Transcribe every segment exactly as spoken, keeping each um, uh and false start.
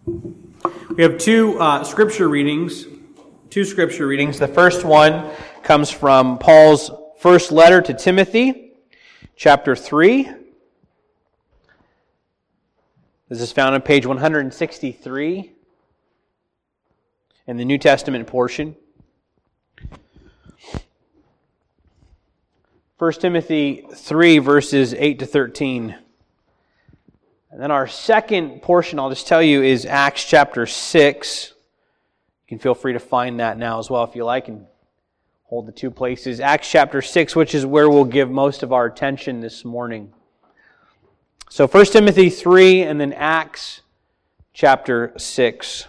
We have two uh, scripture readings, two scripture readings. The first one comes from Paul's first letter to Timothy, chapter three. This is found on page one sixty-three in the New Testament portion. First Timothy three, verses eight to thirteen. And then our second portion, I'll just tell you, is Acts chapter six. You can feel free to find that now as well if you like, and hold the two places. Acts chapter six, which is where we'll give most of our attention this morning. So First Timothy three, and then Acts chapter six.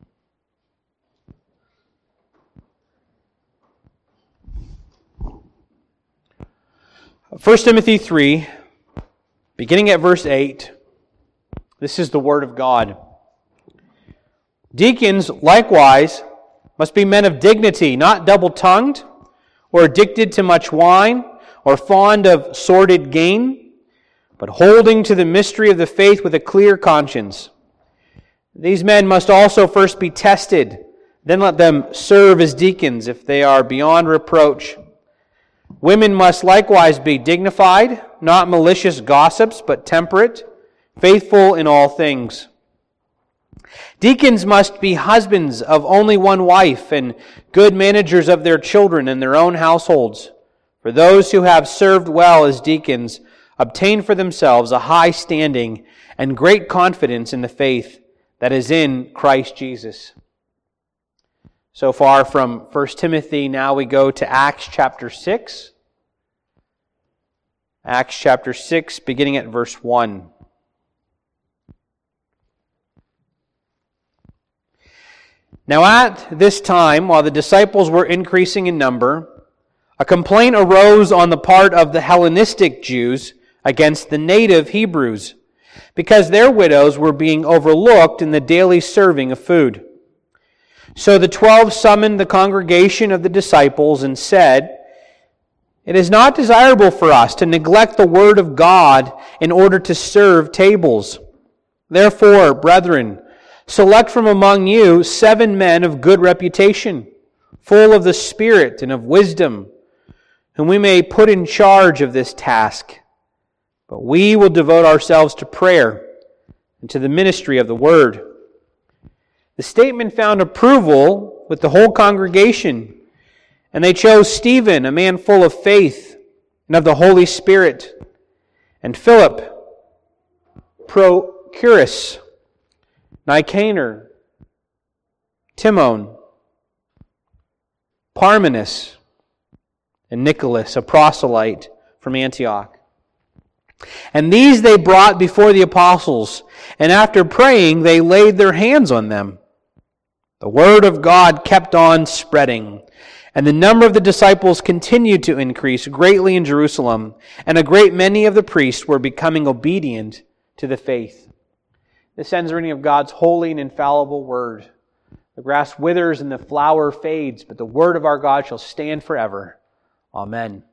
First Timothy three, beginning at verse eight. This is the Word of God. Deacons, likewise, must be men of dignity, not double-tongued, or addicted to much wine, or fond of sordid gain, but holding to the mystery of the faith with a clear conscience. These men must also first be tested, then let them serve as deacons if they are beyond reproach. Women must likewise be dignified, not malicious gossips, but temperate, faithful in all things. Deacons must be husbands of only one wife and good managers of their children and their own households. For those who have served well as deacons obtain for themselves a high standing and great confidence in the faith that is in Christ Jesus. So far from First Timothy, now we go to Acts chapter six. Acts chapter six, beginning at verse one. Now at this time, while the disciples were increasing in number, a complaint arose on the part of the Hellenistic Jews against the native Hebrews, because their widows were being overlooked in the daily serving of food. So the twelve summoned the congregation of the disciples and said, "It is not desirable for us to neglect the word of God in order to serve tables. Therefore, brethren, select from among you seven men of good reputation, full of the Spirit and of wisdom, whom we may put in charge of this task. But we will devote ourselves to prayer and to the ministry of the word." The statement found approval with the whole congregation, and they chose Stephen, a man full of faith and of the Holy Spirit, and Philip, Prochorus, Nicanor, Timon, Parmenas, and Nicholas, a proselyte from Antioch. And these they brought before the apostles, and after praying they laid their hands on them. The word of God kept on spreading, and the number of the disciples continued to increase greatly in Jerusalem, and a great many of the priests were becoming obedient to the faith. This ends the reading of God's holy and infallible word. The grass withers and the flower fades, but the word of our God shall stand forever. Amen.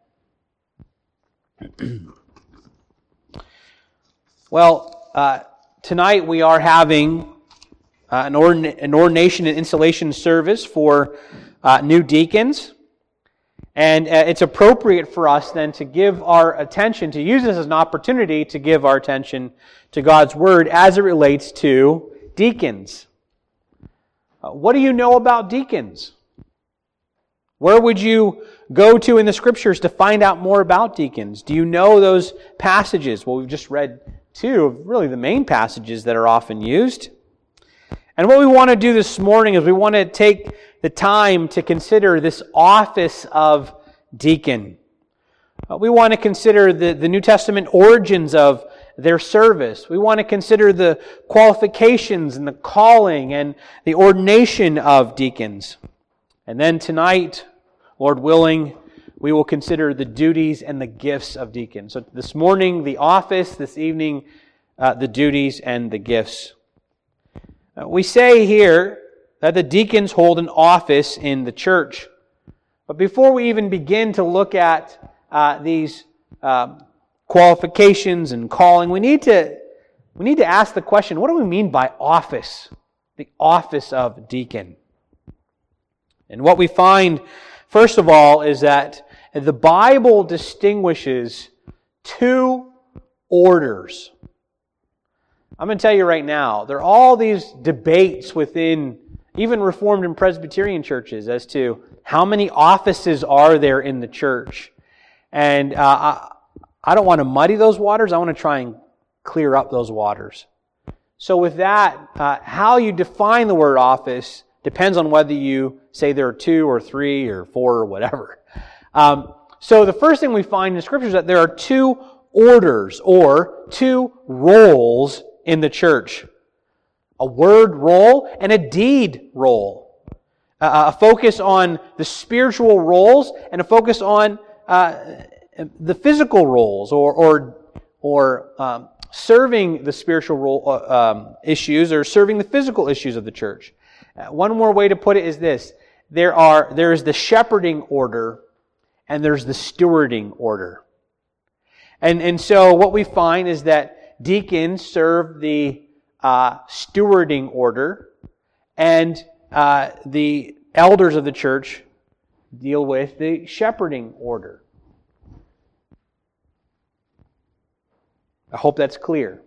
Well, uh, tonight we are having uh, an, ordin- an ordination and installation service for uh, new deacons. And uh, it's appropriate for us then to give our attention, to use this as an opportunity to give our attention to God's Word as it relates to deacons. Uh, what do you know about deacons? Where would you go to in the Scriptures to find out more about deacons? Do you know those passages? Well, we've just read two of really the main passages that are often used. And what we want to do this morning is we want to take the time to consider this office of deacon. Uh, we want to consider the, the New Testament origins of their service. We want to consider the qualifications and the calling and the ordination of deacons. And then tonight, Lord willing, we will consider the duties and the gifts of deacons. So this morning, the office, this evening, uh, the duties and the gifts. Uh, we say here that the deacons hold an office in the church. But before we even begin to look at uh, these uh, qualifications and calling, we need to we need to ask the question, what do we mean by office the office of deacon. And what we find, first of all, is that the Bible distinguishes two orders. I'm going to tell you right now, there are all these debates within even Reformed and Presbyterian churches as to how many offices are there in the church. And uh, I, I don't want to muddy those waters. I want to try and clear up those waters. So with that, uh, how you define the word office depends on whether you say there are two or three or four or whatever. Um, so the first thing we find in Scripture is that there are two orders or two roles in the church. A word role and a deed role. Uh, a focus on the spiritual roles and a focus on uh, the physical roles or or, or um, serving the spiritual role, uh, um, issues or serving the physical issues of the church. Uh, one more way to put it is this. There are there is the shepherding order and there's the stewarding order. And, and so what we find is that deacons serve the uh, stewarding order, and uh, the elders of the church deal with the shepherding order. I hope that's clear.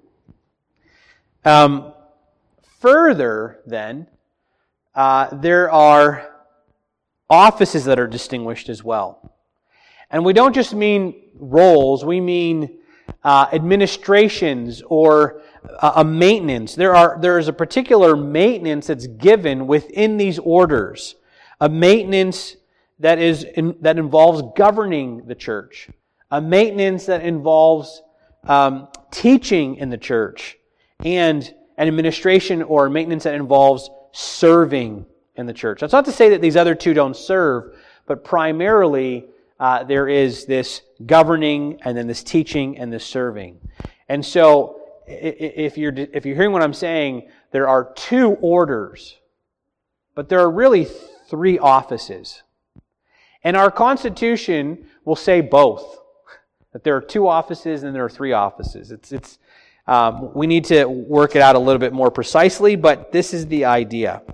Um, further, then, uh, there are offices that are distinguished as well. And we don't just mean roles, we mean uh, administrations or uh, a maintenance. There are there is a particular maintenance that's given within these orders. A maintenance that is in, that involves governing the church. A maintenance that involves um, teaching in the church. And an administration or maintenance that involves serving in the church. That's not to say that these other two don't serve, but primarily Uh, there is this governing and then this teaching and this serving. And so, if you're if you're hearing what I'm saying, there are two orders, but there are really three offices. And our Constitution will say both, that there are two offices and there are three offices. It's it's um, we need to work it out a little bit more precisely, but this is the idea.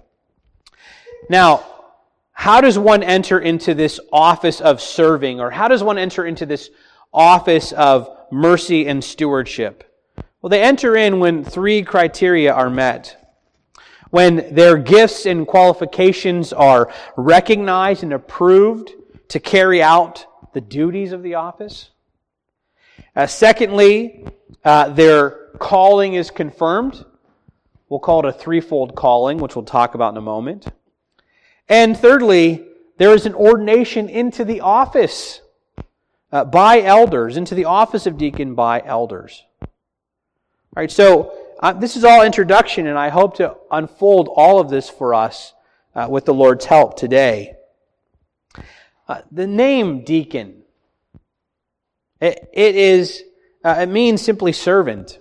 Now, how does one enter into this office of serving? Or how does one enter into this office of mercy and stewardship? Well, they enter in when three criteria are met. When their gifts and qualifications are recognized and approved to carry out the duties of the office. Uh, secondly, uh, their calling is confirmed. We'll call it a threefold calling, which we'll talk about in a moment. And thirdly, there is an ordination into the office uh, by elders, into the office of deacon by elders. All right, so uh, this is all introduction, and I hope to unfold all of this for us uh, with the Lord's help today. Uh, the name deacon, it, it is, uh, it means simply servant.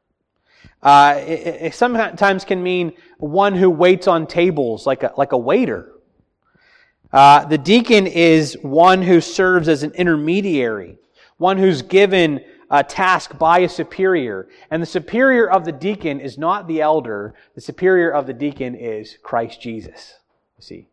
Uh, it, it sometimes can mean one who waits on tables, like a, like a waiter. Uh, the deacon is one who serves as an intermediary, one who's given a task by a superior. And the superior of the deacon is not the elder. The superior of the deacon is Christ Jesus. You see.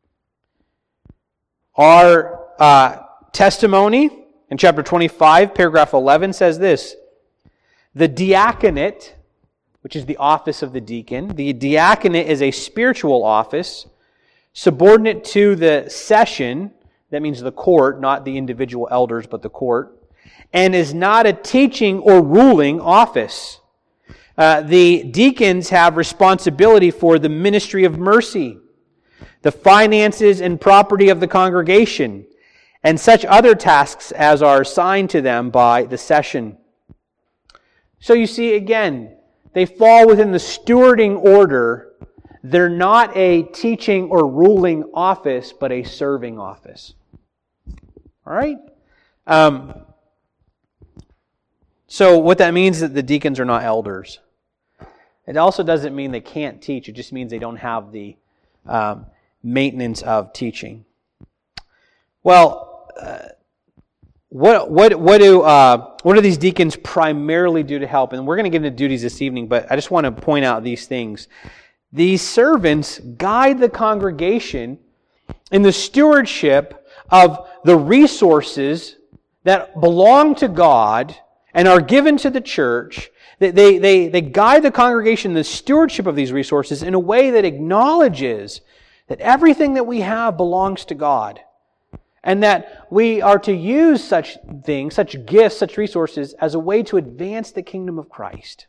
Our uh, testimony in chapter twenty-five, paragraph eleven says this. The diaconate, which is the office of the deacon, the diaconate is a spiritual office subordinate to the session, that means the court, not the individual elders, but the court, and is not a teaching or ruling office. Uh, the deacons have responsibility for the ministry of mercy, the finances and property of the congregation, and such other tasks as are assigned to them by the session. So you see, again, they fall within the stewarding order. They're not a teaching or ruling office, but a serving office. All right? Um, so what that means is that the deacons are not elders. It also doesn't mean they can't teach. It just means they don't have the um, maintenance of teaching. Well, uh, what what what do uh, what do these deacons primarily do to help? And we're going to get into duties this evening, but I just want to point out these things. these servants guide the congregation in the stewardship of the resources that belong to God and are given to the church. They, they, they, they guide the congregation in the stewardship of these resources in a way that acknowledges that everything that we have belongs to God, and that we are to use such things, such gifts, such resources as a way to advance the kingdom of Christ.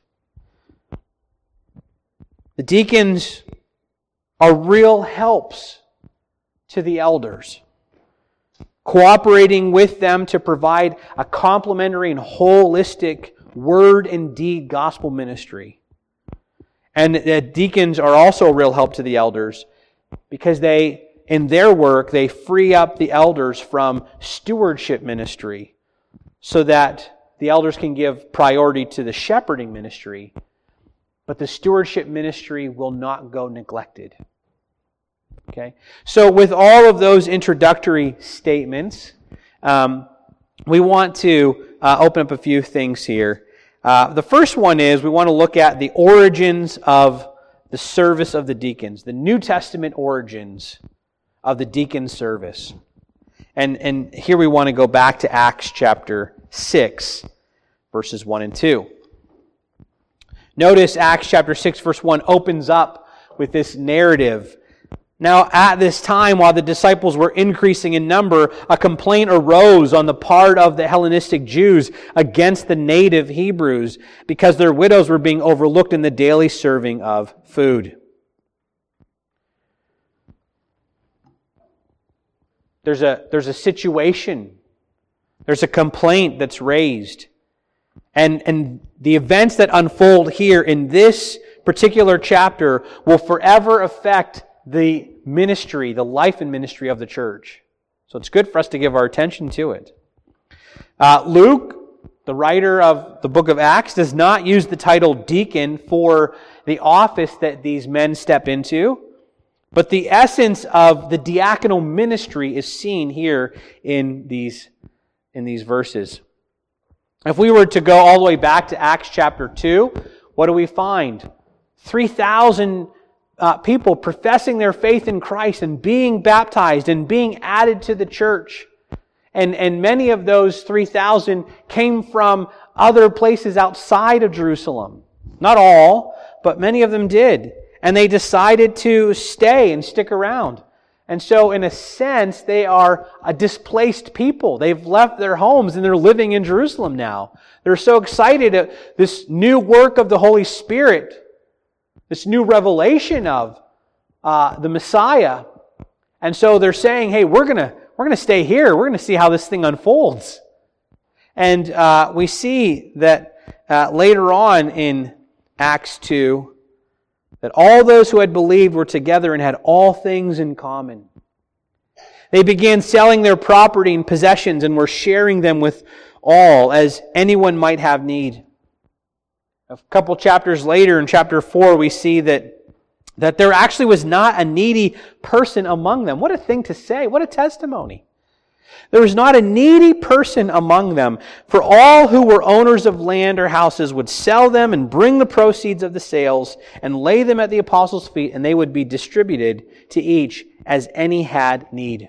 The deacons are real helps to the elders, cooperating with them to provide a complementary and holistic word and deed gospel ministry. And the deacons are also a real help to the elders because they, in their work, they free up the elders from stewardship ministry so that the elders can give priority to the shepherding ministry, but the stewardship ministry will not go neglected. Okay? So with all of those introductory statements, um, we want to uh, open up a few things here. Uh, the first one is we want to look at the origins of the service of the deacons, the New Testament origins of the deacon service. And, and here we want to go back to Acts chapter six, verses one and two. Notice Acts chapter six, verse one opens up with this narrative. Now, at this time, while the disciples were increasing in number, a complaint arose on the part of the Hellenistic Jews against the native Hebrews because their widows were being overlooked in the daily serving of food. There's a, there's a situation. There's a complaint that's raised. And, and the events that unfold here in this particular chapter will forever affect the ministry, the life and ministry of the church. So it's good for us to give our attention to it. Uh, Luke, the writer of the book of Acts, does not use the title deacon for the office that these men step into, but the essence of the diaconal ministry is seen here in these, in these verses. If we were to go all the way back to Acts chapter two, what do we find? three thousand Uh, people professing their faith in Christ and being baptized and being added to the church. And, and many of those three thousand came from other places outside of Jerusalem. Not all, but many of them did. And they decided to stay and stick around. And so, in a sense, they are a displaced people. They've left their homes and they're living in Jerusalem now. They're so excited at this new work of the Holy Spirit, this new revelation of uh, the Messiah. And so they're saying, hey, we're going to we're gonna stay here. We're going to see how this thing unfolds. And uh, we see that uh, later on in Acts two, that all those who had believed were together and had all things in common. They began selling their property and possessions and were sharing them with all as anyone might have need. A couple chapters later, in chapter four, we see that, that there actually was not a needy person among them. What a thing to say. What a testimony. There was not a needy person among them, for all who were owners of land or houses would sell them and bring the proceeds of the sales and lay them at the apostles' feet, and they would be distributed to each as any had need.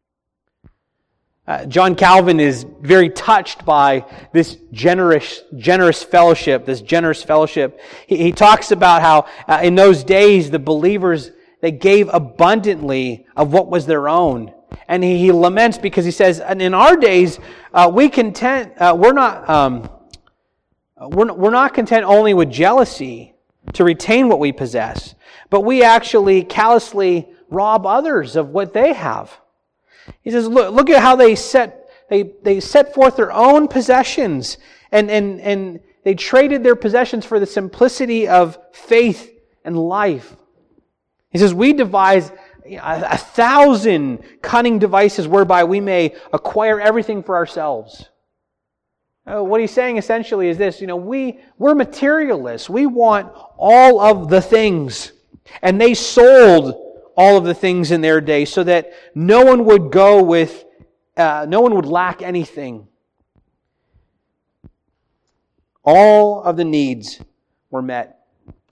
Uh, John Calvin is very touched by this generous, generous fellowship, this generous fellowship. He, he talks about how uh, in those days the believers, they gave abundantly of what was their own. And he, he laments because he says, and in our days, uh, we content, uh, we're not, um, we're, we're not content only with jealousy to retain what we possess, but we actually callously rob others of what they have. He says, look, look at how they set they, they set forth their own possessions and, and, and they traded their possessions for the simplicity of faith and life. He says, we devise a, a thousand cunning devices whereby we may acquire everything for ourselves. Uh, what he's saying essentially is this, you know, we, we're materialists. We want all of the things. And they sold all of the things in their day so that no one would go with, uh, no one would lack anything. All of the needs were met.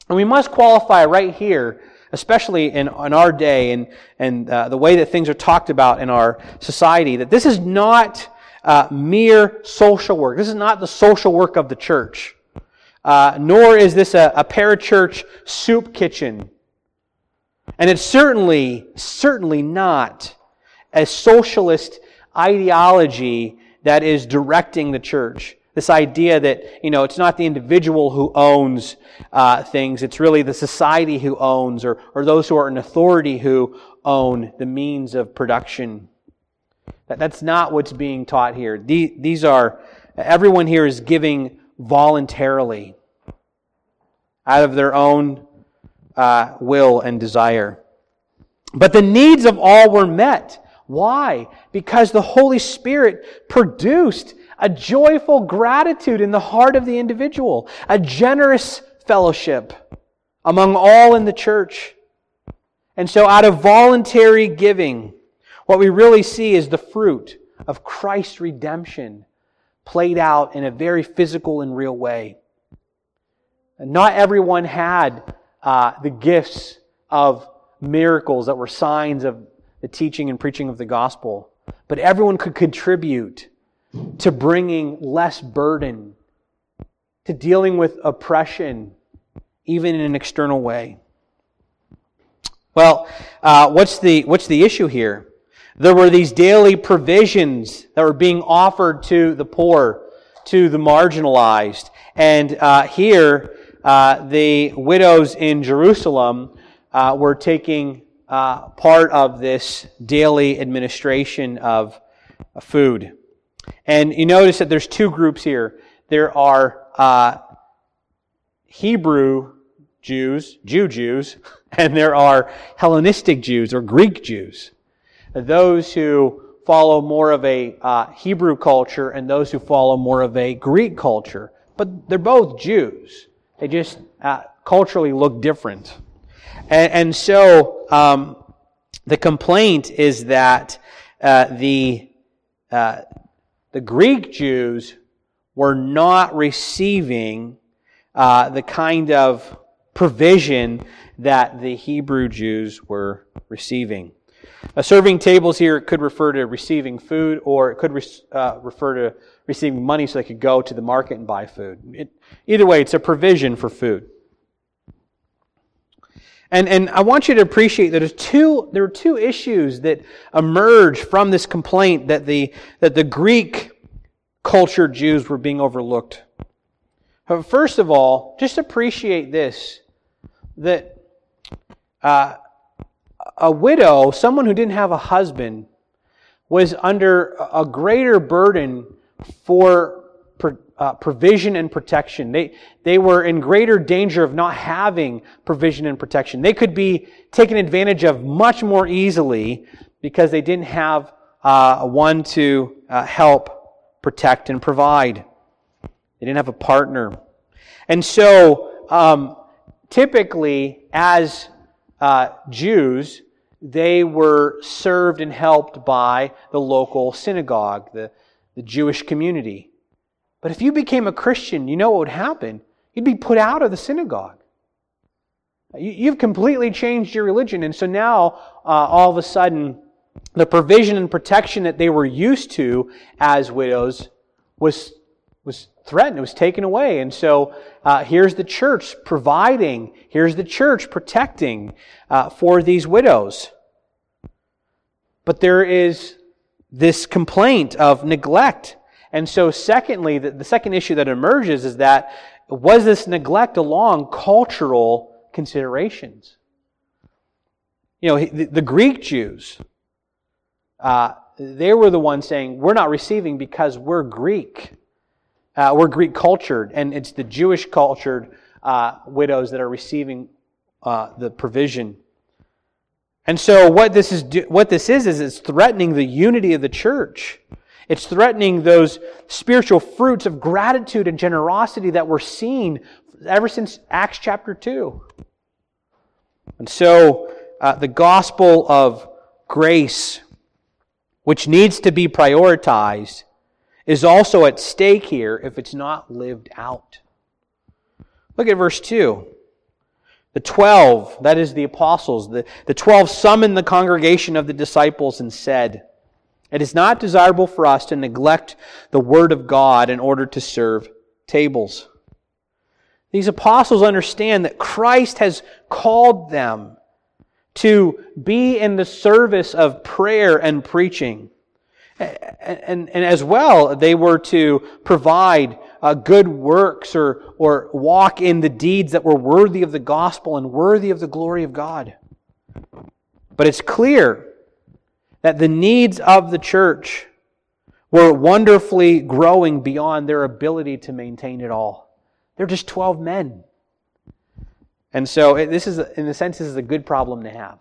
And we must qualify right here, especially in, in our day and, and uh, the way that things are talked about in our society, that this is not uh, mere social work. This is not the social work of the church. Uh, nor is this a, a parachurch soup kitchen. And it's certainly, certainly not a socialist ideology that is directing the church. This idea that, you know, it's not the individual who owns uh, things, it's really the society who owns, or, or those who are in authority who own the means of production. That, that's not what's being taught here. The, these are, everyone here is giving voluntarily out of their own uh, will and desire. But the needs of all were met. Why? Because the Holy Spirit produced a joyful gratitude in the heart of the individual, a generous fellowship among all in the church. And so out of voluntary giving, what we really see is the fruit of Christ's redemption played out in a very physical and real way. And not everyone had uh, the gifts of miracles that were signs of the teaching and preaching of the gospel, but everyone could contribute to bringing less burden, to dealing with oppression, even in an external way. Well, uh, what's the what's the issue here? There were these daily provisions that were being offered to the poor, to the marginalized, and uh, here uh, the widows in Jerusalem uh, were taking uh, part of this daily administration of food. And you notice that there's two groups here. There are uh, Hebrew Jews, Jew Jews, and there are Hellenistic Jews or Greek Jews. Those who follow more of a uh, Hebrew culture and those who follow more of a Greek culture. But they're both Jews. They just uh, culturally look different. And, and so um, the complaint is that uh, the uh, the Greek Jews were not receiving uh, the kind of provision that the Hebrew Jews were receiving. Uh, serving tables here could refer to receiving food, or it could re- uh, refer to receiving money so they could go to the market and buy food. It, either way, it's a provision for food. And and I want you to appreciate that there's two there are two issues that emerge from this complaint that the that the Greek cultured Jews were being overlooked. First of all, just appreciate this, that uh, a widow, someone who didn't have a husband, was under a greater burden for uh, provision and protection. They, they were in greater danger of not having provision and protection. They could be taken advantage of much more easily because they didn't have uh, one to uh, help protect and provide. They didn't have a partner. And so, um, typically, as uh, Jews, they were served and helped by the local synagogue, the, the Jewish community. But if you became a Christian, you know what would happen? You'd be put out of the synagogue. You, you've completely changed your religion, and so now, uh, all of a sudden, the provision and protection that they were used to as widows was was threatened. It was taken away. And so uh, here's the church providing. Here's the church protecting uh, for these widows. But there is this complaint of neglect. And so secondly, the, the second issue that emerges is that was this neglect along cultural considerations? You know, the, the Greek Jews, uh, they were the ones saying, we're not receiving because we're Greek. Uh, we're Greek cultured, and it's the Jewish cultured uh, widows that are receiving uh, the provision. And so, what this is, do, what this is, is it's threatening the unity of the church. It's threatening those spiritual fruits of gratitude and generosity that we're seeing ever since Acts chapter two. And so, uh, the gospel of grace, which needs to be prioritized, is also at stake here if it's not lived out. Look at verse two. The twelve, that is the apostles, the, the twelve summoned the congregation of the disciples and said, "It is not desirable for us to neglect the Word of God in order to serve tables." These apostles understand that Christ has called them to be in the service of prayer and preaching. And, and, and as well, they were to provide uh, good works or, or walk in the deeds that were worthy of the gospel and worthy of the glory of God. But it's clear that the needs of the church were wonderfully growing beyond their ability to maintain it all. They're just twelve men. And so it, this is, in a sense, this is a good problem to have.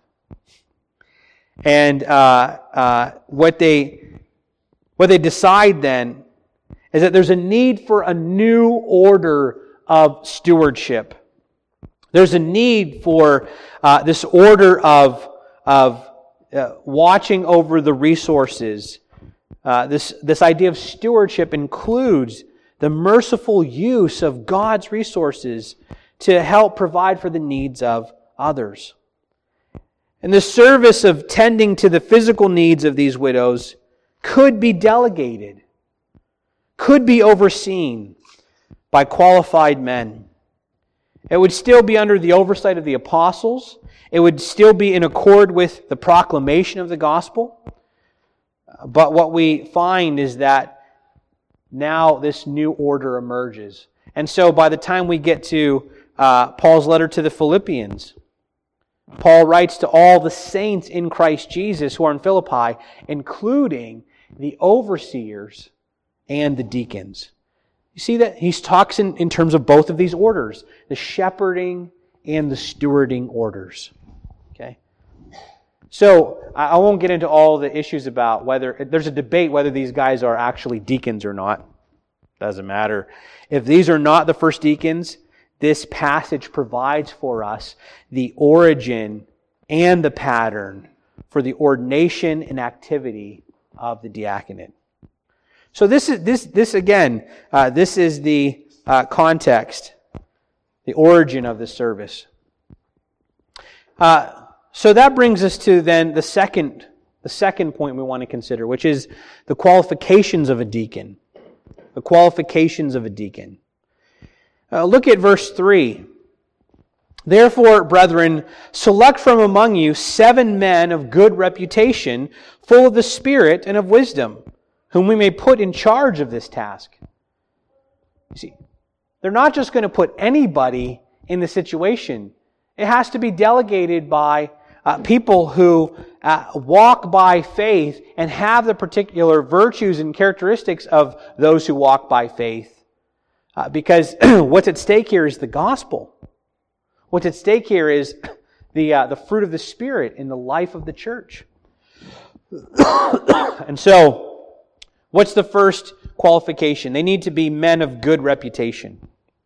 And uh, uh, what they what they decide then is that there's a need for a new order of stewardship. There's a need for uh, this order of of uh, watching over the resources. Uh, this this idea of stewardship includes the merciful use of God's resources to help provide for the needs of others. And the service of tending to the physical needs of these widows could be delegated, could be overseen by qualified men. It would still be under the oversight of the apostles. It would still be in accord with the proclamation of the gospel. But what we find is that now this new order emerges. And so by the time we get to uh, Paul's letter to the Philippians, Paul writes to all the saints in Christ Jesus who are in Philippi, including the overseers and the deacons. You see that? He talks in, in terms of both of these orders, the shepherding and the stewarding orders. Okay? So, I won't get into all the issues about whether, there's a debate whether these guys are actually deacons or not. Doesn't matter. If these are not the first deacons, this passage provides for us the origin and the pattern for the ordination and activity of the diaconate. So this is, this, this again, uh, this is the uh, context, the origin of the service. Uh, So that brings us to then the second, the second point we want to consider, which is the qualifications of a deacon. The qualifications of a deacon. Uh, look at verse three. "Therefore, brethren, select from among you seven men of good reputation, full of the Spirit and of wisdom, whom we may put in charge of this task." You see, they're not just going to put anybody in the situation. It has to be delegated by Uh, people who uh, walk by faith and have the particular virtues and characteristics of those who walk by faith. Uh, because what's at stake here is the gospel. What's at stake here is the, uh, the fruit of the Spirit in the life of the church. And so, what's the first qualification? They need to be men of good reputation.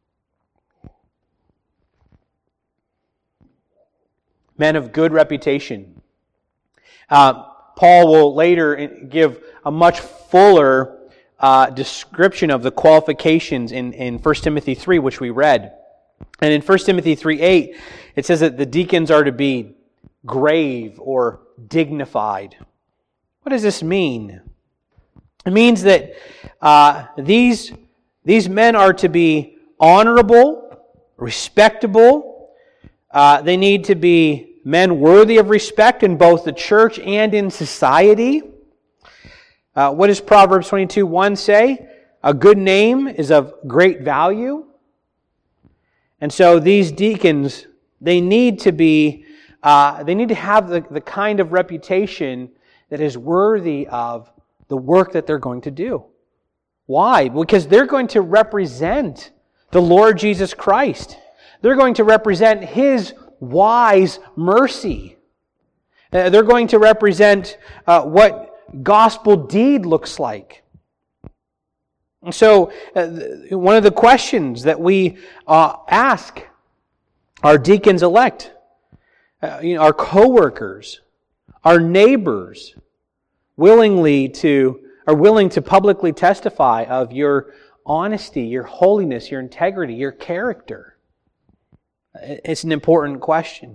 Men of good reputation. Uh, Paul will later give a much fuller uh, description of the qualifications in, in First Timothy three, which we read. And in First Timothy three eight, it says that the deacons are to be grave or dignified. What does this mean? It means that uh, these, these men are to be honorable, respectable. Uh, they need to be men worthy of respect in both the church and in society. Uh, what does Proverbs twenty-two one say? A good name is of great value. And so these deacons, they need to be, uh, they need to have the, the kind of reputation that is worthy of the work that they're going to do. Why? Because they're going to represent the Lord Jesus Christ. They're going to represent His wise mercy. Uh, they're going to represent uh, what gospel deed looks like. And so, uh, one of the questions that we uh, ask our deacons elect, uh, you know, our co-workers, our neighbors, willingly to are willing to publicly testify of your honesty, your holiness, your integrity, your character. It's an important question.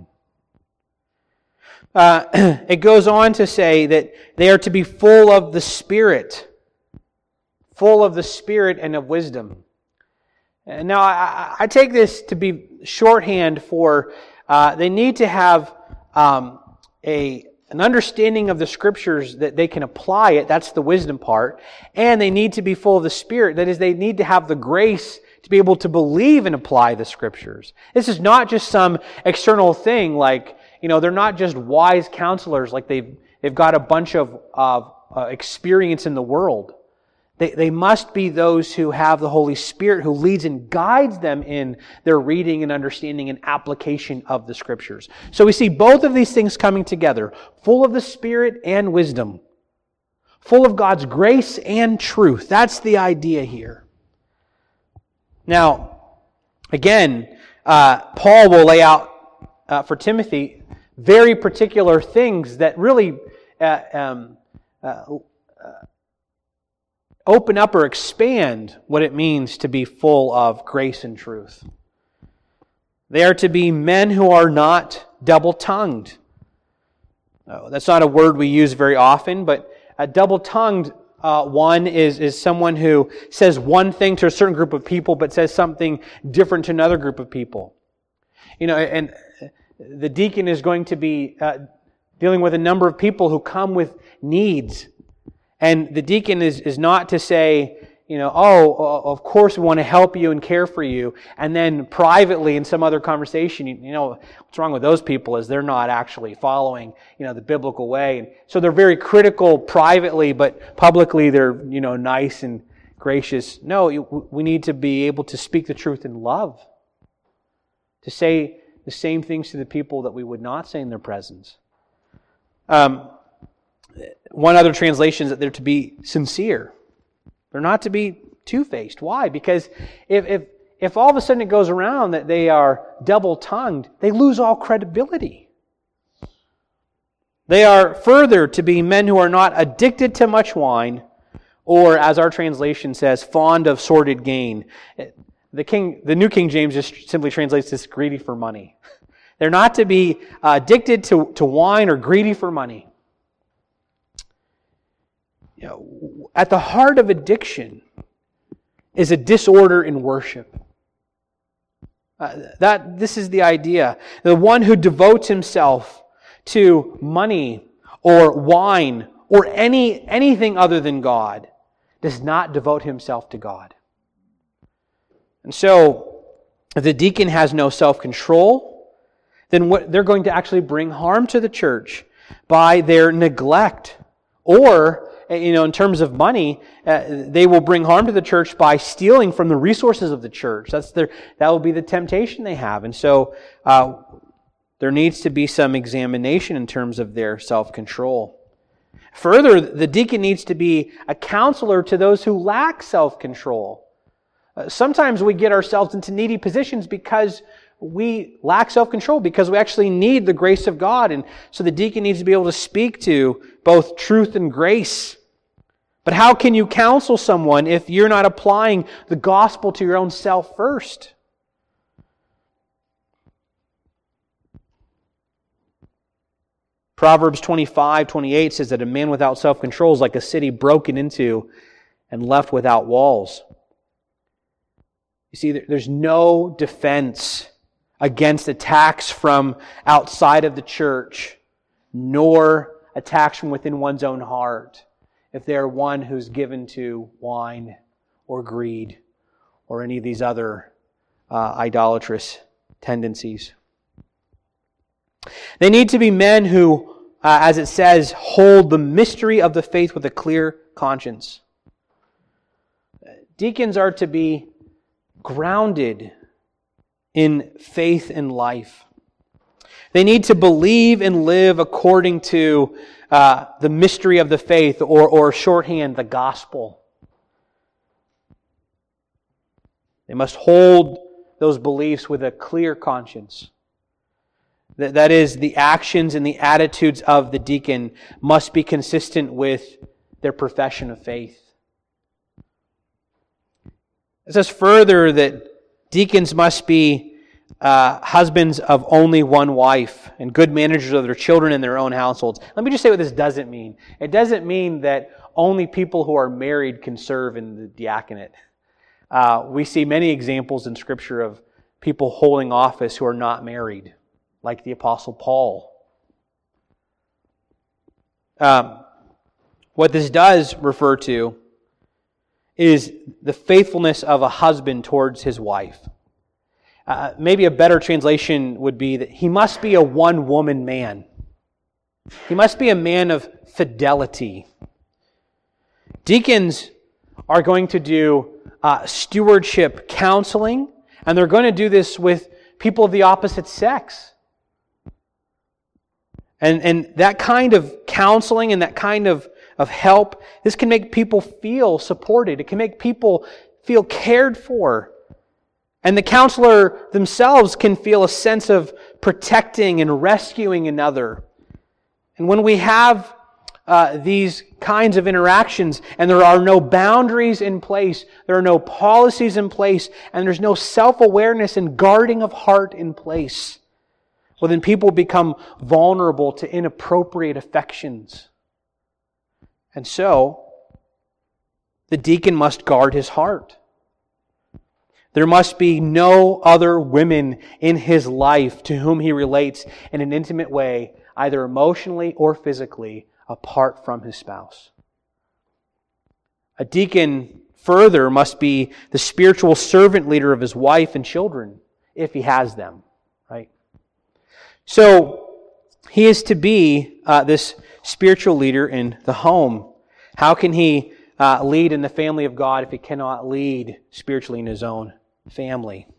Uh, it goes on to say that they are to be full of the Spirit, full of the Spirit and of wisdom. And now, I, I take this to be shorthand for uh, they need to have um, a an understanding of the Scriptures that they can apply it. That's the wisdom part. And they need to be full of the Spirit. That is, they need to have the grace to be able to believe and apply the Scriptures. This is not just some external thing like, you know, they're not just wise counselors like they've, they've got a bunch of uh, uh, experience in the world. They, they must be those who have the Holy Spirit who leads and guides them in their reading and understanding and application of the Scriptures. So we see both of these things coming together, full of the Spirit and wisdom, full of God's grace and truth. That's the idea here. Now, again, uh, Paul will lay out uh, for Timothy very particular things that really uh, um, uh, uh, open up or expand what it means to be full of grace and truth. They are to be men who are not double-tongued. Oh, that's not a word we use very often, but a double-tongued uh, one is, is someone who says one thing to a certain group of people but says something different to another group of people. You know, and the deacon is going to be uh, dealing with a number of people who come with needs. And the deacon is, is not to say, you know, oh, of course we want to help you and care for you. And then privately in some other conversation, you, you know, what's wrong with those people is they're not actually following, you know, the biblical way. And so they're very critical privately, but publicly they're, you know, nice and gracious. No, we need to be able to speak the truth in love. To say the same things to the people that we would not say in their presence. Um, One other translation is that they're to be sincere. They're not to be two-faced. Why? Because if, if, if all of a sudden it goes around that they are double-tongued, they lose all credibility. They are further to be men who are not addicted to much wine, or as our translation says, fond of sordid gain. The King, the New King James just simply translates this greedy for money. They're not to be addicted to, to wine or greedy for money. You know, at the heart of addiction is a disorder in worship. Uh, that this is the idea. The one who devotes himself to money or wine or any anything other than God does not devote himself to God. And so, if the deacon has no self-control, then what they're going to actually bring harm to the church by their neglect, or you know, in terms of money, uh, they will bring harm to the church by stealing from the resources of the church. That's their, that will be the temptation they have. And so uh, there needs to be some examination in terms of their self-control. Further, the deacon needs to be a counselor to those who lack self-control. Uh, sometimes we get ourselves into needy positions because we lack self-control, because we actually need the grace of God. And so the deacon needs to be able to speak to both truth and grace. But how can you counsel someone if you're not applying the gospel to your own self first? Proverbs twenty-five twenty-eight says that a man without self-control is like a city broken into and left without walls. You see, there's no defense against attacks from outside of the church, nor attacks from within one's own heart, if they are one who's given to wine or greed or any of these other uh, idolatrous tendencies. They need to be men who, uh, as it says, hold the mystery of the faith with a clear conscience. Deacons are to be grounded in faith and life. They need to believe and live according to uh, the mystery of the faith, or, or shorthand, the gospel. They must hold those beliefs with a clear conscience. That, that is, the actions and the attitudes of the deacon must be consistent with their profession of faith. It says further that deacons must be uh, husbands of only one wife and good managers of their children and their own households. Let me just say what this doesn't mean. It doesn't mean that only people who are married can serve in the diaconate. Uh, we see many examples in Scripture of people holding office who are not married, like the Apostle Paul. Um, what this does refer to is the faithfulness of a husband towards his wife. Uh, maybe a better translation would be that he must be a one-woman man. He must be a man of fidelity. Deacons are going to do uh, stewardship counseling, and they're going to do this with people of the opposite sex. And, and that kind of counseling and that kind of, of help, this can make people feel supported. It can make people feel cared for. And the counselor themselves can feel a sense of protecting and rescuing another. And when we have uh, these kinds of interactions and there are no boundaries in place, there are no policies in place, and there's no self-awareness and guarding of heart in place, well, then people become vulnerable to inappropriate affections. And so, the deacon must guard his heart. There must be no other women in his life to whom he relates in an intimate way, either emotionally or physically, apart from his spouse. A deacon, further, must be the spiritual servant leader of his wife and children, if he has them, right? So, he is to be uh, this spiritual leader in the home. How can he uh, lead in the family of God if he cannot lead spiritually in his own family?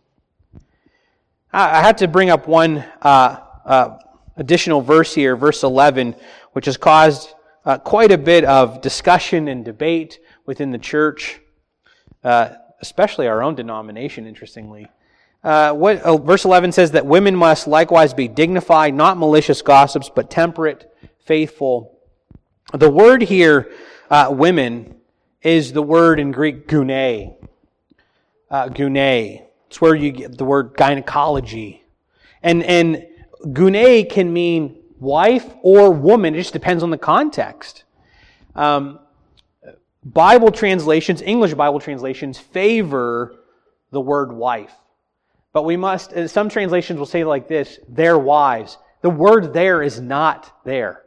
I have to bring up one uh, uh, additional verse here, verse eleven, which has caused uh, quite a bit of discussion and debate within the church, uh, especially our own denomination, interestingly. Uh, what uh, verse eleven says that women must likewise be dignified, not malicious gossips, but temperate, faithful. The word here, uh, women, is the word in Greek gune. Uh, gune. It's where you get the word gynecology. And, and gune can mean wife or woman. It just depends on the context. Um, Bible translations, English Bible translations, favor the word wife. But we must, some translations will say like this, their wives. The word there is not there.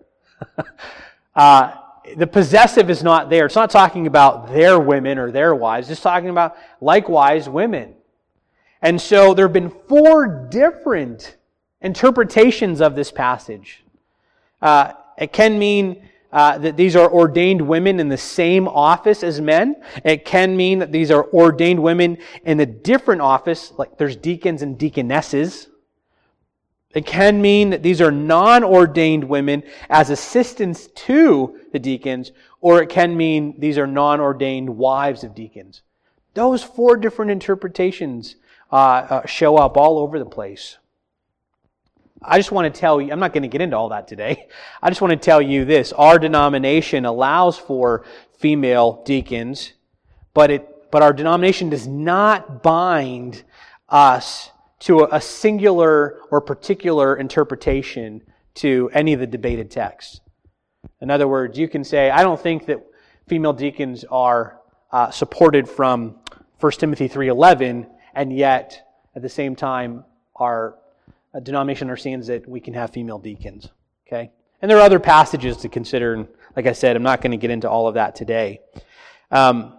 uh, the possessive is not there. It's not talking about their women or their wives. It's talking about likewise women. And so there have been four different interpretations of this passage. Uh, it can mean uh, that these are ordained women in the same office as men. It can mean that these are ordained women in a different office, like there's deacons and deaconesses. It can mean that these are non-ordained women as assistants to the deacons, or it can mean these are non-ordained wives of deacons. Those four different interpretations uh, uh, show up all over the place. I just want to tell you, I'm not going to get into all that today. I just want to tell you this. Our denomination allows for female deacons, but it, but our denomination does not bind us to a singular or particular interpretation to any of the debated texts. In other words, you can say, I don't think that female deacons are uh, supported from First Timothy three eleven, and yet, at the same time, our denomination understands that we can have female deacons. Okay? And there are other passages to consider, and like I said, I'm not going to get into all of that today. Um,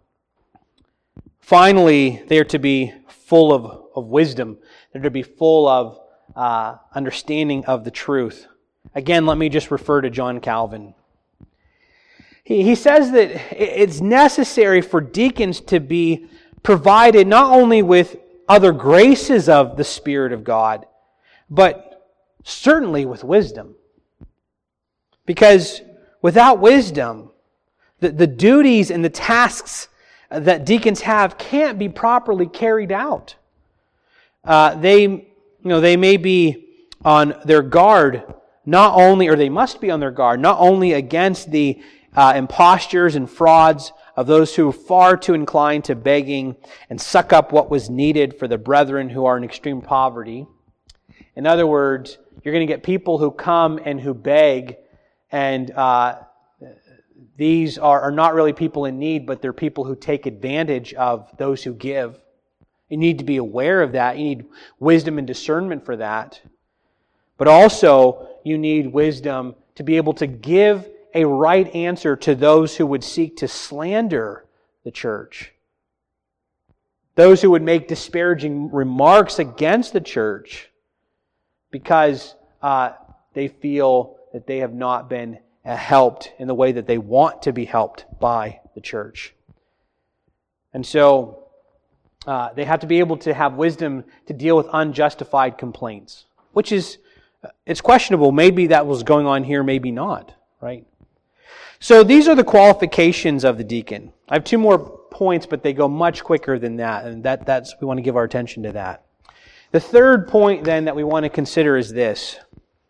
finally, they are to be full of of wisdom. They're to be full of uh, understanding of the truth. Again, let me just refer to John Calvin. He, he says that it's necessary for deacons to be provided not only with other graces of the Spirit of God, but certainly with wisdom. Because without wisdom, the, the duties and the tasks that deacons have can't be properly carried out. Uh, they, you know, they may be on their guard, not only, or they must be on their guard, not only against the uh, impostures and frauds, of those who are far too inclined to begging and suck up what was needed for the brethren who are in extreme poverty. In other words, you're going to get people who come and who beg, and uh, these are, are not really people in need, but they're people who take advantage of those who give. You need to be aware of that. You need wisdom and discernment for that. But also, you need wisdom to be able to give a right answer to those who would seek to slander the church. Those who would make disparaging remarks against the church because uh, they feel that they have not been uh, helped in the way that they want to be helped by the church. And so uh, they have to be able to have wisdom to deal with unjustified complaints, which is, it's questionable. Maybe that was going on here, maybe not, right? So these are the qualifications of the deacon. I have two more points, but they go much quicker than that, and that, that's we want to give our attention to that. The third point then that we want to consider is this.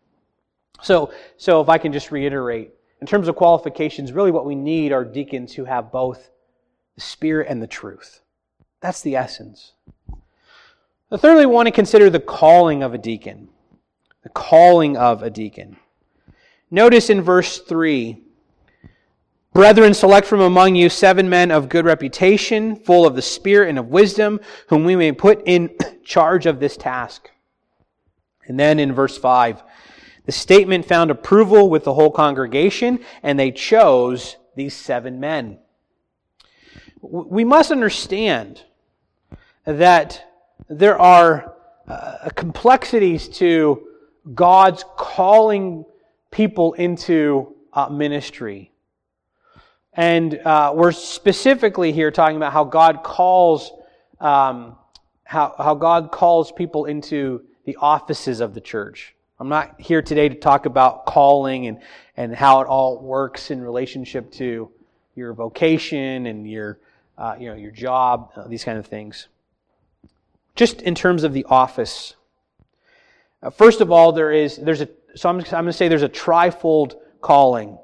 So, so if I can just reiterate, in terms of qualifications, really what we need are deacons who have both the Spirit and the truth. That's the essence. The thirdly, we want to consider the calling of a deacon. The calling of a deacon. Notice in verse three, "Brethren, select from among you seven men of good reputation, full of the Spirit and of wisdom, whom we may put in charge of this task." And then in verse five, the statement found approval with the whole congregation, and they chose these seven men. We must understand that there are uh, complexities to God's calling people into uh, ministry. And uh, we're specifically here talking about how God calls um, how, how God calls people into the offices of the church. I'm not here today to talk about calling and, and how it all works in relationship to your vocation and your uh, you know your job, uh, these kind of things. Just in terms of the office. Uh, first of all, there is there's a so I'm, I'm going to say there's a trifold calling.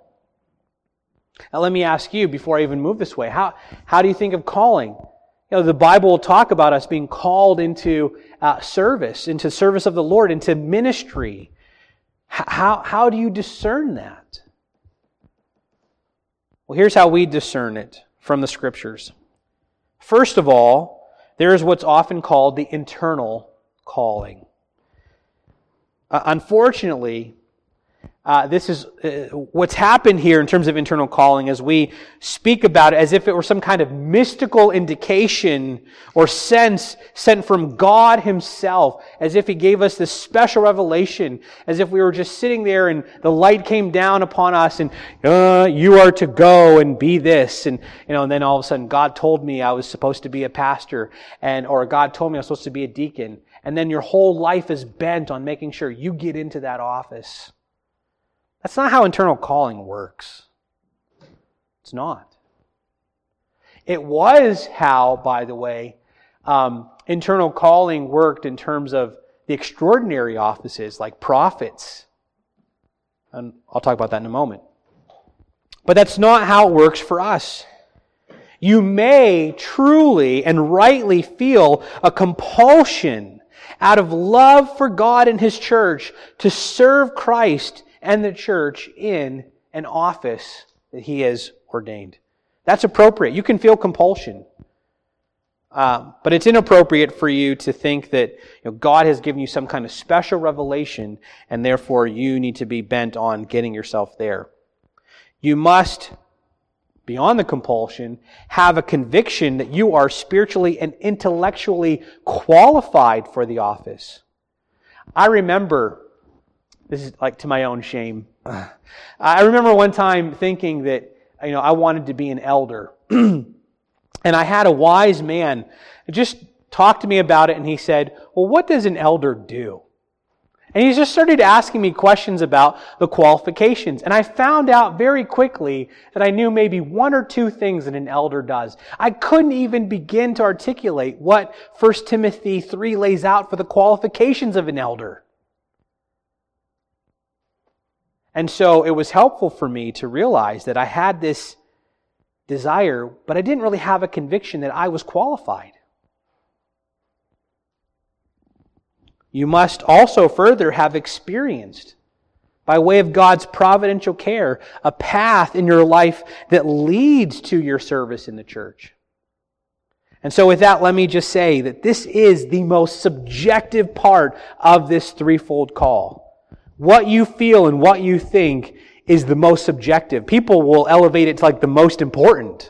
Now let me ask you, before I even move this way, how, how do you think of calling? You know, the Bible will talk about us being called into uh, service, into service of the Lord, into ministry. H- how, how do you discern that? Well, here's how we discern it from the Scriptures. First of all, there is what's often called the internal calling. Uh, unfortunately, Uh, this is uh, what's happened here in terms of internal calling as we speak about it as if it were some kind of mystical indication or sense sent from God Himself, as if He gave us this special revelation, as if we were just sitting there and the light came down upon us and uh, you are to go and be this, and you know, and then all of a sudden God told me I was supposed to be a pastor, and or God told me I was supposed to be a deacon, and then your whole life is bent on making sure you get into that office. That's not how internal calling works. It's not. It was how, by the way, um, internal calling worked in terms of the extraordinary offices like prophets. And I'll talk about that in a moment. But that's not how it works for us. You may truly and rightly feel a compulsion out of love for God and His church to serve Christ and the church in an office that He has ordained. That's appropriate. You can feel compulsion. Uh, but it's inappropriate for you to think that you know, God has given you some kind of special revelation and therefore you need to be bent on getting yourself there. You must, beyond the compulsion, have a conviction that you are spiritually and intellectually qualified for the office. I remember This is like to my own shame. I remember one time thinking that, you know, I wanted to be an elder. And I had a wise man just talk to me about it, and he said, well, what does an elder do? And he just started asking me questions about the qualifications. And I found out very quickly that I knew maybe one or two things that an elder does. I couldn't even begin to articulate what First Timothy three lays out for the qualifications of an elder. And so it was helpful for me to realize that I had this desire, but I didn't really have a conviction that I was qualified. You must also further have experienced, by way of God's providential care, a path in your life that leads to your service in the church. And so with that, let me just say that this is the most subjective part of this threefold call. What you feel and what you think is the most subjective. People will elevate it to like the most important.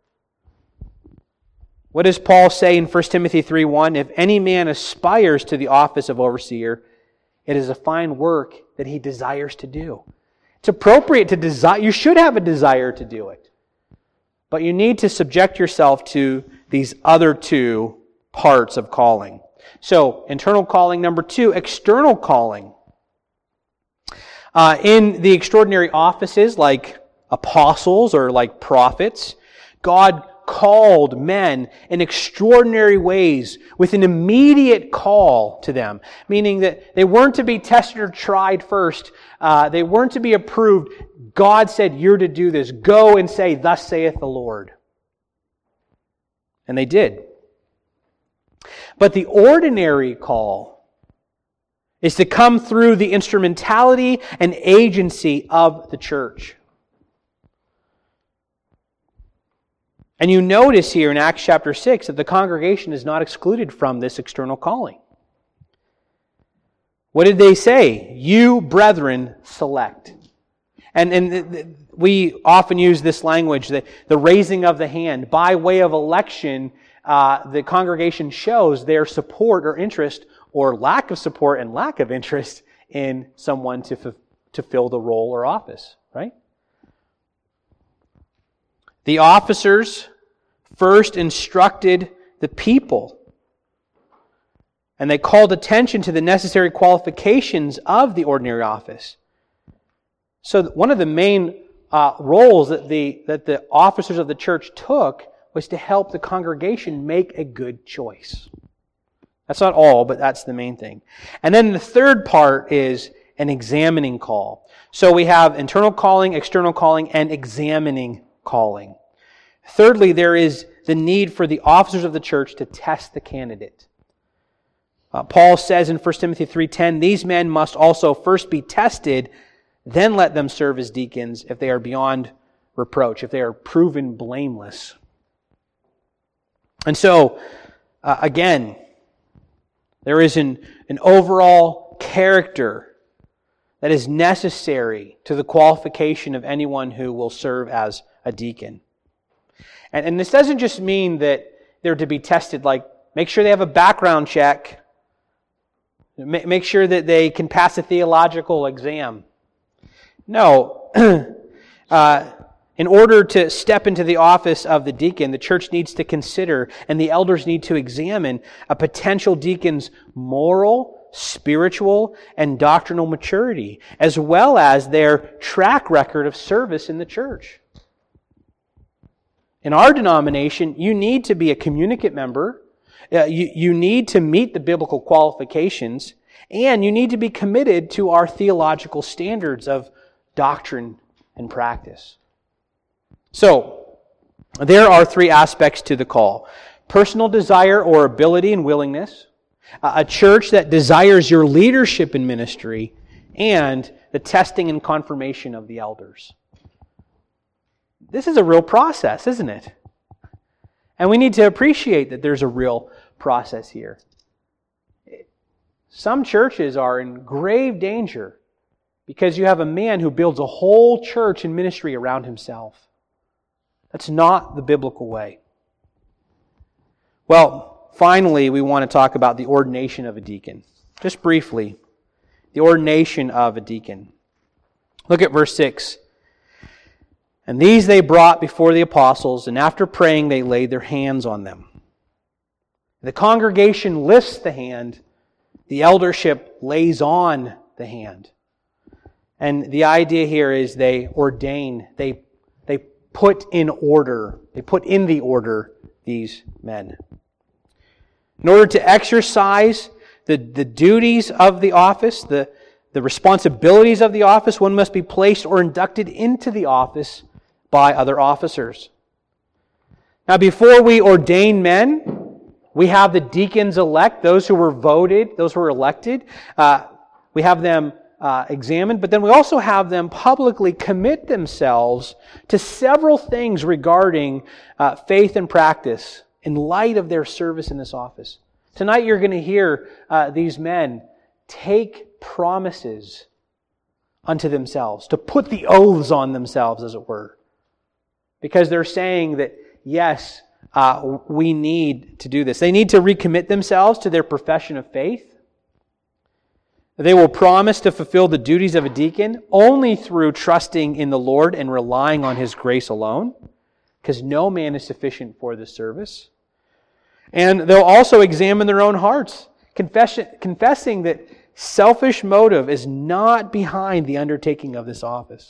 What does Paul say in First Timothy three one? If any man aspires to the office of overseer, it is a fine work that he desires to do. It's appropriate to desire. You should have a desire to do it. But you need to subject yourself to these other two parts of calling. So, internal calling. Number two, external calling. Uh, in the extraordinary offices like apostles or like prophets, God called men in extraordinary ways with an immediate call to them, meaning that they weren't to be tested or tried first. Uh, they weren't to be approved. God said, you're to do this. Go and say, thus saith the Lord. And they did. But the ordinary call is to come through the instrumentality and agency of the church. And you notice here in Acts chapter six that the congregation is not excluded from this external calling. What did they say? You, brethren, select. And, and we often use this language, that the raising of the hand. By way of election, uh, the congregation shows their support or interest, or lack of support and lack of interest in someone to, f- to fill the role or office, right? The officers first instructed the people, and they called attention to the necessary qualifications of the ordinary office. So one of the main uh, roles that the that the officers of the church took was to help the congregation make a good choice. That's not all, but that's the main thing. And then the third part is an examining call. So we have internal calling, external calling, and examining calling. Thirdly, there is the need for the officers of the church to test the candidate. Uh, Paul says in First Timothy three ten, these men must also first be tested, then let them serve as deacons if they are beyond reproach, if they are proven blameless. And so, uh, again, there is an, an overall character that is necessary to the qualification of anyone who will serve as a deacon. And, and this doesn't just mean that they're to be tested, like make sure they have a background check, make sure that they can pass a theological exam. No. uh, in order to step into the office of the deacon, the church needs to consider, and the elders need to examine, a potential deacon's moral, spiritual, and doctrinal maturity, as well as their track record of service in the church. In our denomination, you need to be a communicant member, uh, you, you need to meet the biblical qualifications, and you need to be committed to our theological standards of doctrine and practice. So, there are three aspects to the call. Personal desire or ability and willingness, a church that desires your leadership in ministry, and the testing and confirmation of the elders. This is a real process, isn't it? And we need to appreciate that there's a real process here. Some churches are in grave danger because you have a man who builds a whole church and ministry around himself. That's not the biblical way. Well, finally, we want to talk about the ordination of a deacon. Just briefly, the ordination of a deacon. Look at verse six. And these they brought before the apostles, and after praying they laid their hands on them. The congregation lifts the hand, the eldership lays on the hand. And the idea here is they ordain, they, they put in order, they put in the order these men. In order to exercise the, the duties of the office, the, the responsibilities of the office, one must be placed or inducted into the office by other officers. Now, before we ordain men, we have the deacons elect, those who were voted, those who were elected. Uh, we have them uh, examined, but then we also have them publicly commit themselves to several things regarding uh, faith and practice in light of their service in this office. Tonight you're going to hear uh, these men take promises unto themselves, to put the oaths on themselves, as it were. Because they're saying that, yes, uh, we need to do this. They need to recommit themselves to their profession of faith. They will promise to fulfill the duties of a deacon only through trusting in the Lord and relying on His grace alone, because no man is sufficient for this service. And they'll also examine their own hearts, confession, confessing that selfish motive is not behind the undertaking of this office.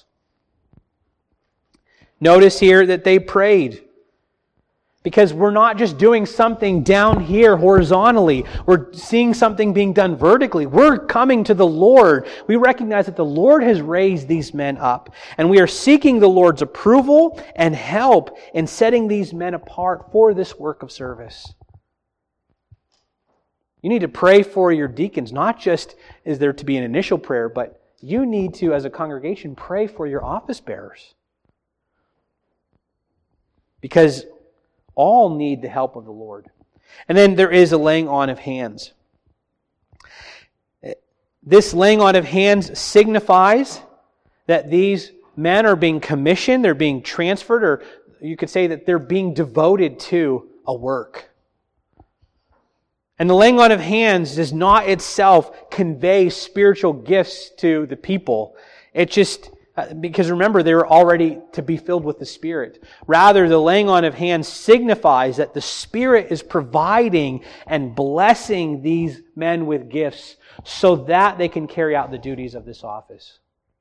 Notice here that they prayed. Because we're not just doing something down here horizontally. We're seeing something being done vertically. We're coming to the Lord. We recognize that the Lord has raised these men up. And we are seeking the Lord's approval and help in setting these men apart for this work of service. You need to pray for your deacons. Not just is there to be an initial prayer, but you need to, as a congregation, pray for your office bearers. Because all need the help of the Lord. And then there is a laying on of hands. This laying on of hands signifies that these men are being commissioned, they're being transferred, or you could say that they're being devoted to a work. And the laying on of hands does not itself convey spiritual gifts to the people. It just Because remember, they were already to be filled with the Spirit. Rather, the laying on of hands signifies that the Spirit is providing and blessing these men with gifts so that they can carry out the duties of this office.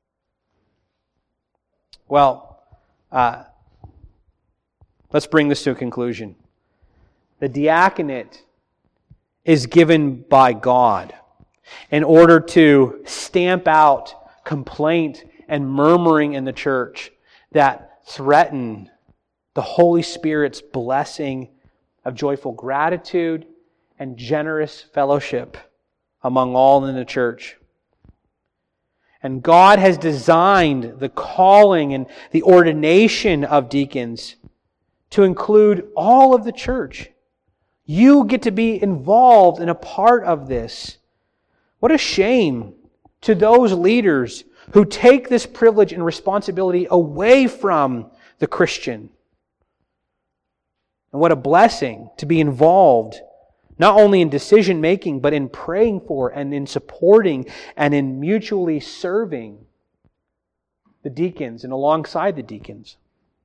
Well, uh, let's bring this to a conclusion. The diaconate is given by God in order to stamp out complaint and murmuring in the church that threaten the Holy Spirit's blessing of joyful gratitude and generous fellowship among all in the church. And God has designed the calling and the ordination of deacons to include all of the church. You get to be involved in a part of this. What a shame to those leaders who take this privilege and responsibility away from the Christian. And what a blessing to be involved, not only in decision making, but in praying for and in supporting and in mutually serving the deacons and alongside the deacons.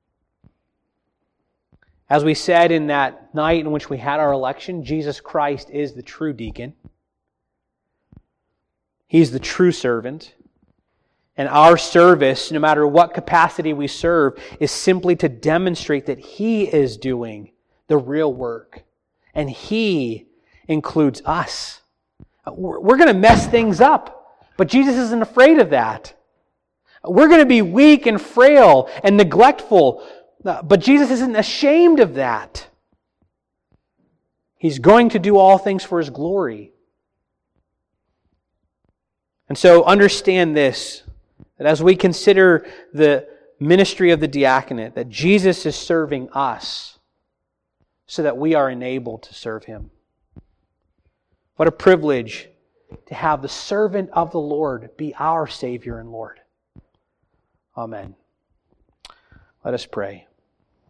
As we said in that night in which we had our election, Jesus Christ is the true deacon. He's the true servant. And our service, no matter what capacity we serve, is simply to demonstrate that He is doing the real work. And He includes us. We're going to mess things up, but Jesus isn't afraid of that. We're going to be weak and frail and neglectful, but Jesus isn't ashamed of that. He's going to do all things for His glory. And so understand this, that as we consider the ministry of the diaconate, that Jesus is serving us so that we are enabled to serve Him. What a privilege to have the servant of the Lord be our Savior and Lord. Amen. Let us pray.